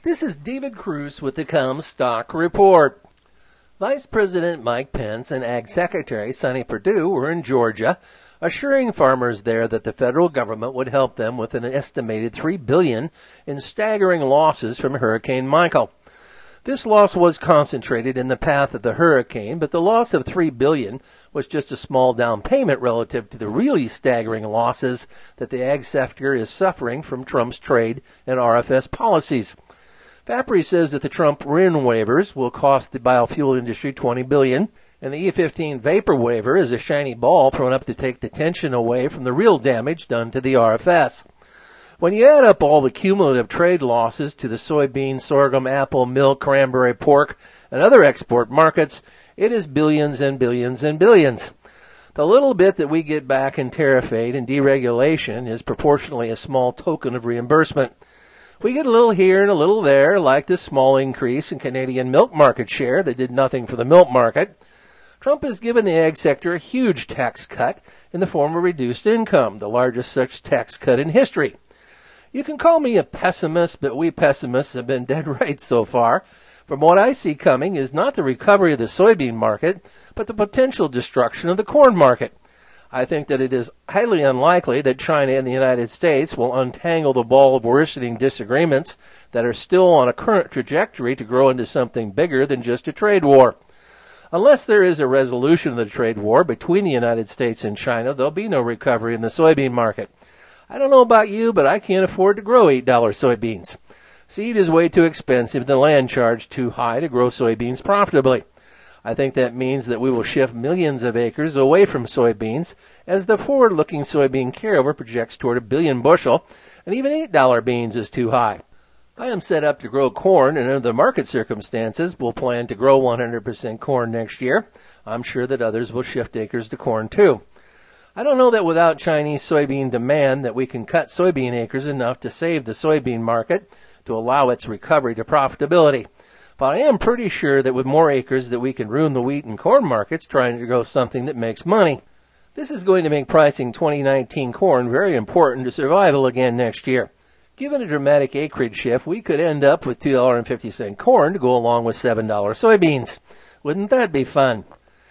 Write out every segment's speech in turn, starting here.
This is David Cruz with the Comstock Report. Vice President Mike Pence and Ag Secretary Sonny Perdue were in Georgia, assuring farmers there that the federal government would help them with an estimated $3 billion in staggering losses from Hurricane Michael. This loss was concentrated in the path of the hurricane, but the loss of $3 billion was just a small down payment relative to the really staggering losses that the ag sector is suffering from Trump's trade and RFS policies. FAPRI says that the Trump RIN waivers will cost the biofuel industry $20 billion, and the E15 vapor waiver is a shiny ball thrown up to take the tension away from the real damage done to the RFS. When you add up all the cumulative trade losses to the soybean, sorghum, apple, milk, cranberry, pork, and other export markets, it is billions and billions and billions. The little bit that we get back in tariff aid and deregulation is proportionally a small token of reimbursement. We get a little here and a little there, like this small increase in Canadian milk market share that did nothing for the milk market. Trump has given the ag sector a huge tax cut in the form of reduced income, the largest such tax cut in history. You can call me a pessimist, but we pessimists have been dead right so far. From what I see coming is not the recovery of the soybean market, but the potential destruction of the corn market. I think that it is highly unlikely that China and the United States will untangle the ball of worsening disagreements that are still on a current trajectory to grow into something bigger than just a trade war. Unless there is a resolution of the trade war between the United States and China, there'll be no recovery in the soybean market. I don't know about you, but I can't afford to grow $8 soybeans. Seed is way too expensive, the land charge too high to grow soybeans profitably. I think that means that we will shift millions of acres away from soybeans as the forward-looking soybean carryover projects toward 1 billion bushel, and even $8 beans is too high. I am set up to grow corn, and under the market circumstances, will plan to grow 100% corn next year. I'm sure that others will shift acres to corn too. I don't know that without Chinese soybean demand that we can cut soybean acres enough to save the soybean market to allow its recovery to profitability. But I am pretty sure that with more acres that we can ruin the wheat and corn markets trying to grow something that makes money. This is going to make pricing 2019 corn very important to survival again next year. Given a dramatic acreage shift, we could end up with $2.50 corn to go along with $7 soybeans. Wouldn't that be fun?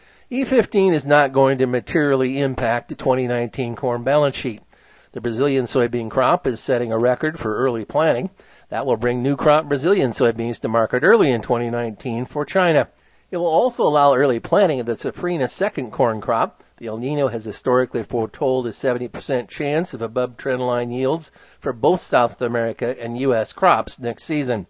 E15 is not going to materially impact the 2019 corn balance sheet. The Brazilian soybean crop is setting a record for early planting. That will bring new crop Brazilian soybeans to market early in 2019 for China. It will also allow early planting of the Safrinha second corn crop. The El Nino has historically foretold a 70% chance of above trendline yields for both South America and U.S. crops next season.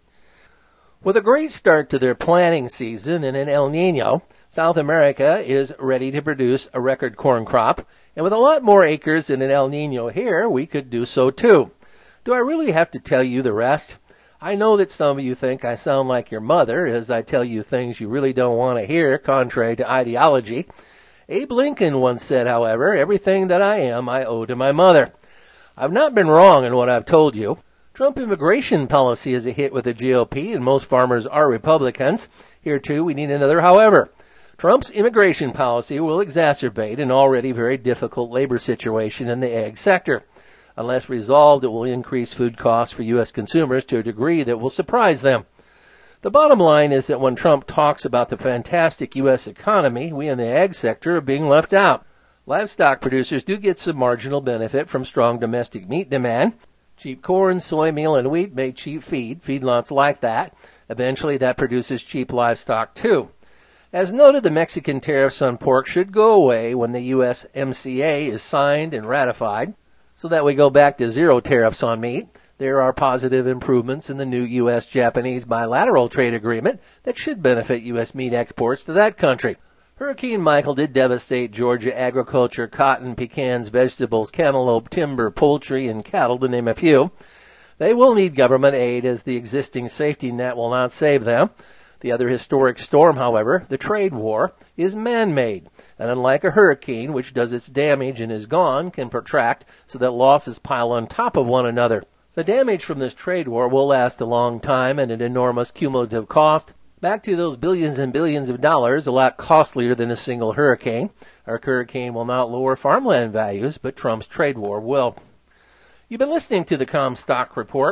With a great start to their planting season and an El Nino, South America is ready to produce a record corn crop, and with a lot more acres in an El Nino here, we could do so too. Do I really have to tell you the rest? I know that some of you think I sound like your mother as I tell you things you really don't want to hear, contrary to ideology. Abe Lincoln once said, however, everything that I am, I owe to my mother. I've not been wrong in what I've told you. Trump immigration policy is a hit with the GOP, and most farmers are Republicans. Here, too, we need another however. Trump's immigration policy will exacerbate an already very difficult labor situation in the ag sector. Unless resolved, it will increase food costs for U.S. consumers to a degree that will surprise them. The bottom line is that when Trump talks about the fantastic U.S. economy, we in the ag sector are being left out. Livestock producers do get some marginal benefit from strong domestic meat demand. Cheap corn, soy meal, and wheat make cheap feed. Feedlots like that. Eventually, that produces cheap livestock, too. As noted, the Mexican tariffs on pork should go away when the USMCA is signed and ratified, so that we go back to zero tariffs on meat. There are positive improvements in the new U.S.-Japanese bilateral trade agreement that should benefit U.S. meat exports to that country. Hurricane Michael did devastate Georgia agriculture, cotton, pecans, vegetables, cantaloupe, timber, poultry, and cattle, to name a few. They will need government aid as the existing safety net will not save them. The other historic storm, however, the trade war, is man-made, and unlike a hurricane, which does its damage and is gone, can protract so that losses pile on top of one another. The damage from this trade war will last a long time and an enormous cumulative cost. Back to those billions and billions of dollars, a lot costlier than a single hurricane. Our hurricane will not lower farmland values, but Trump's trade war will. You've been listening to the Comstock Report.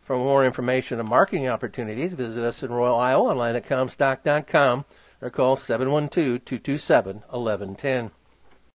For more information on marketing opportunities, visit us in Royal, Iowa, online at Comstock.com, or call 712-227-1110.